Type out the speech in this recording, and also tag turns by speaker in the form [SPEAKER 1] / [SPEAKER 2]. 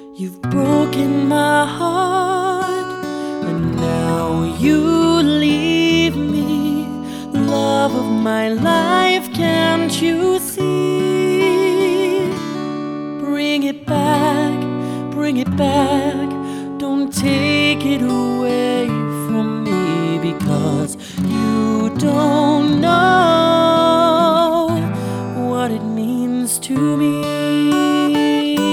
[SPEAKER 1] You've broken my heart, and now you leave me. Love of my life, can't you see? Bring it back, bring it back. Don't take it away from me, because you don't know what it means to me.